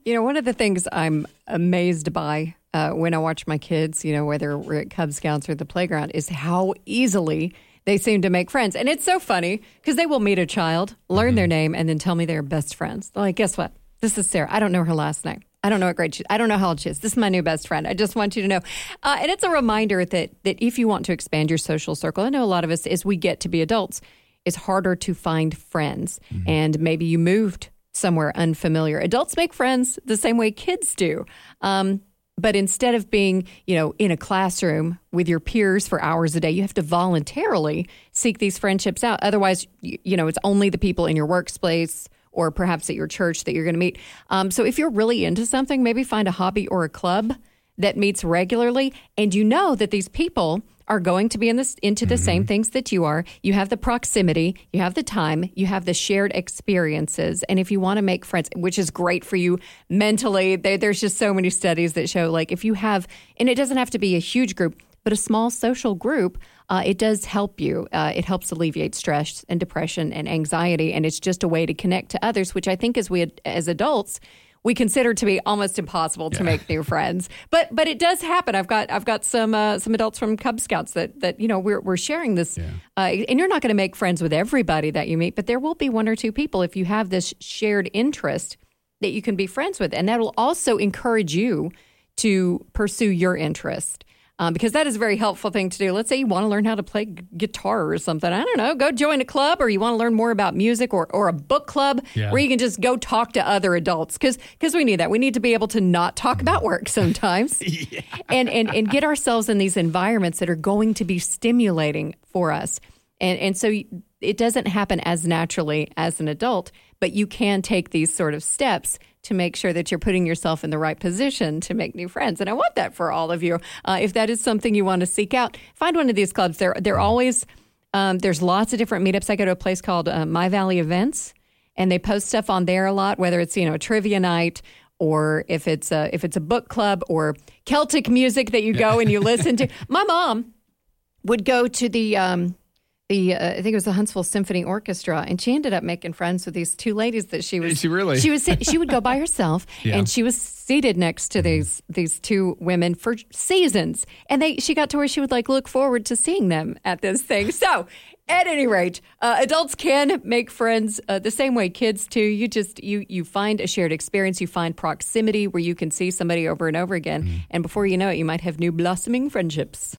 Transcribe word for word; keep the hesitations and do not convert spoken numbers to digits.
You know, one of the things I'm amazed by uh, when I watch my kids, you know, whether we're at Cub Scouts or the playground, is how easily they seem to make friends. And it's so funny because they will meet a child, learn mm-hmm. their name, and then tell me they're best friends. They're like, guess what? This is Sarah. I don't know her last name. I don't know what grade she is. I don't know how old she is. This is my new best friend. I just want you to know. Uh, and it's a reminder that that if you want to expand your social circle, I know a lot of us, as we get to be adults, it's harder to find friends. Mm-hmm. And maybe you moved somewhere unfamiliar. Adults make friends the same way kids do. Um, but instead of being, you know, in a classroom with your peers for hours a day, you have to voluntarily seek these friendships out. Otherwise, you, you know, it's only the people in your workspace or perhaps at your church that you're going to meet. Um, so if you're really into something, maybe find a hobby or a club that meets regularly, and you know that these people are going to be in this into the mm-hmm. same things that you are. You have the proximity, you have the time, you have the shared experiences. And if you want to make friends, which is great for you mentally, there, there's just so many studies that show, like, if you have, and it doesn't have to be a huge group, but a small social group, uh, it does help you. Uh, it helps alleviate stress and depression and anxiety, and it's just a way to connect to others, which I think as we as adults, we consider to be almost impossible to yeah. make new friends. But but it does happen. I've got I've got some uh, some adults from Cub Scouts that that you know we're we're sharing this, yeah. uh, and you're not going to make friends with everybody that you meet, but there will be one or two people if you have this shared interest that you can be friends with, and that will also encourage you to pursue your interest. Um, because that is a very helpful thing to do. Let's say you want to learn how to play g- guitar or something. I don't know. Go join a club, or you want to learn more about music, or, or a book club yeah. where you can just go talk to other adults. Because because we need that. We need to be able to not talk about work sometimes yeah. and, and, and get ourselves in these environments that are going to be stimulating for us. And, and so it doesn't happen as naturally as an adult, but you can take these sort of steps to make sure that you're putting yourself in the right position to make new friends. And I want that for all of you. Uh, if that is something you want to seek out, find one of these clubs. They're, they're always, um, there's lots of different meetups. I go to a place called uh, My Valley Events, and they post stuff on there a lot, whether it's, you know, a trivia night, or if it's a, if it's a book club, or Celtic music that you go and you listen to. My mom would go to the... Um, The, uh, I think it was the Huntsville Symphony Orchestra, and she ended up making friends with these two ladies that she was. Is she really? She was. She would go by herself, yeah. and she was seated next to these these two women for seasons, and they she got to where she would like look forward to seeing them at this thing. So, at any rate, uh, adults can make friends uh, the same way kids do. You just you you find a shared experience, you find proximity where you can see somebody over and over again, mm. and before you know it, you might have new blossoming friendships.